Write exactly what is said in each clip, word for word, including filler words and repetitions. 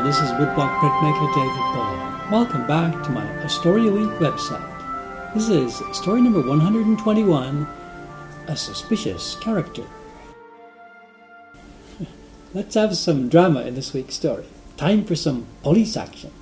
Hello, this is woodblock printmaker David Buller. Welcome back to my A Story a Week website. This is story number one hundred twenty-one, A Suspicious Character. Let's have some drama in this week's story. Time for some police action.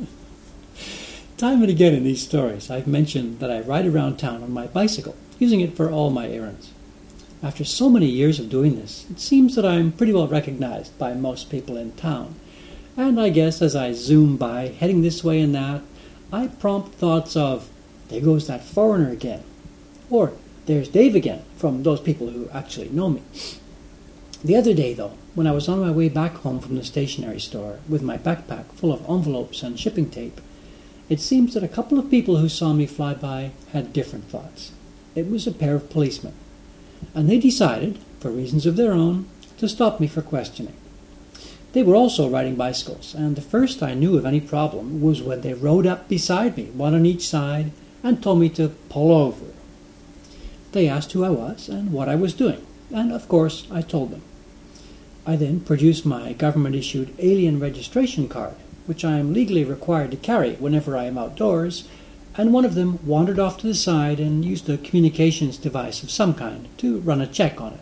Time and again in these stories, I've mentioned that I ride around town on my bicycle, using it for all my errands. After so many years of doing this, it seems that I'm pretty well recognized by most people in town. And I guess as I zoom by, heading this way and that, I prompt thoughts of, there goes that foreigner again. Or, there's Dave again, from those people who actually know me. The other day, though, when I was on my way back home from the stationery store with my backpack full of envelopes and shipping tape, it seems that a couple of people who saw me fly by had different thoughts. It was a pair of policemen, and they decided, for reasons of their own, to stop me for questioning. They were also riding bicycles, and the first I knew of any problem was when they rode up beside me, one on each side, and told me to pull over. They asked who I was and what I was doing, and of course I told them. I then produced my government-issued alien registration card, which I am legally required to carry whenever I am outdoors, and one of them wandered off to the side and used a communications device of some kind to run a check on it.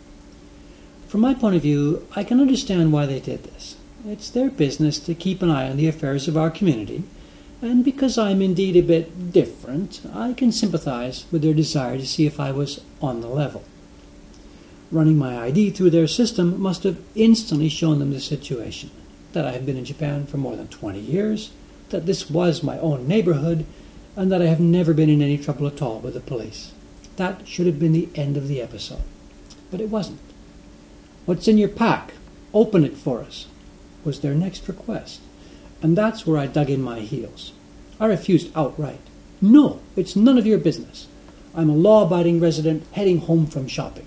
From my point of view, I can understand why they did this. It's their business to keep an eye on the affairs of our community, and because I'm indeed a bit different, I can sympathize with their desire to see if I was on the level. Running my I D through their system must have instantly shown them the situation, that I have been in Japan for more than twenty years, that this was my own neighborhood, and that I have never been in any trouble at all with the police. That should have been the end of the episode. But it wasn't. "What's in your pack? Open it for us," was their next request. And that's where I dug in my heels. I refused outright. "No, it's none of your business. I'm a law-abiding resident heading home from shopping."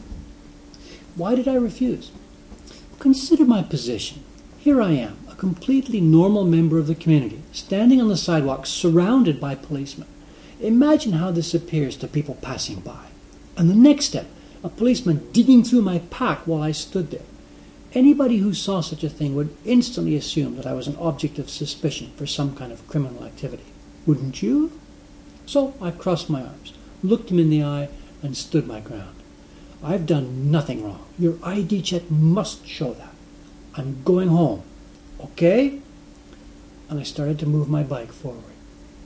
Why did I refuse? Consider my position. Here I am, a completely normal member of the community, standing on the sidewalk surrounded by policemen. Imagine how this appears to people passing by. And the next step, a policeman digging through my pack while I stood there. Anybody who saw such a thing would instantly assume that I was an object of suspicion for some kind of criminal activity. Wouldn't you? So I crossed my arms, looked him in the eye, and stood my ground. "I've done nothing wrong. Your I D check must show that. I'm going home. Okay?" And I started to move my bike forward.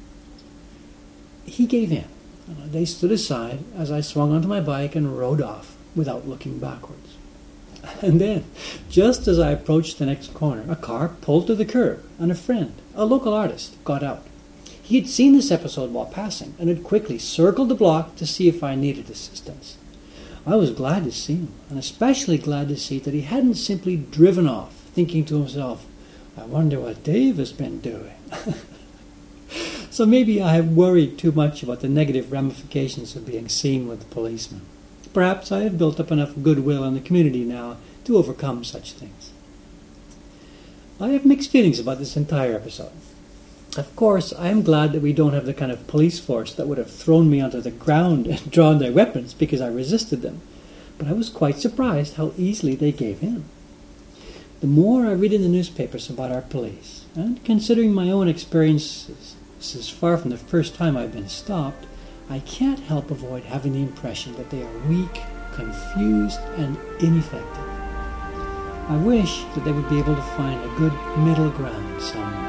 He gave in. They stood aside as I swung onto my bike and rode off without looking backwards. And then, just as I approached the next corner, a car pulled to the curb, and a friend, a local artist, got out. He had seen this episode while passing and had quickly circled the block to see if I needed assistance. I was glad to see him, and especially glad to see that he hadn't simply driven off, thinking to himself, "I wonder what Dave has been doing." So maybe I have worried too much about the negative ramifications of being seen with the policeman. Perhaps I have built up enough goodwill in the community now to overcome such things. I have mixed feelings about this entire episode. Of course, I am glad that we don't have the kind of police force that would have thrown me onto the ground and drawn their weapons because I resisted them, but I was quite surprised how easily they gave in. The more I read in the newspapers about our police, and considering my own experiences, this is far from the first time I've been stopped, I can't help avoid having the impression that they are weak, confused, and ineffective. I wish that they would be able to find a good middle ground somewhere.